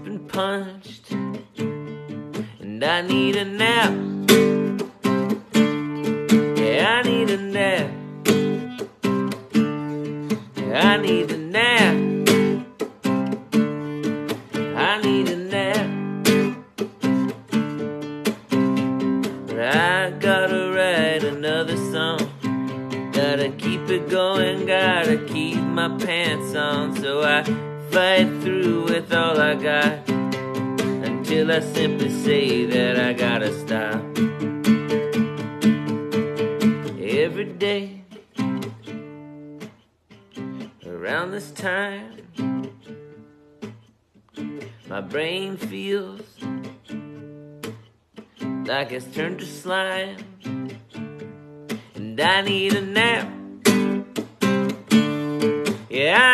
been punched, and I need a nap. Yeah, I need a nap. I need a nap. I need a nap. But I gotta write another song. Gotta keep it going, gotta keep my pants on. So I fight through with all I got, until I simply say that I gotta stop. Every day around this time, my brain feels like it's turned to slime, and I need a nap. Yeah,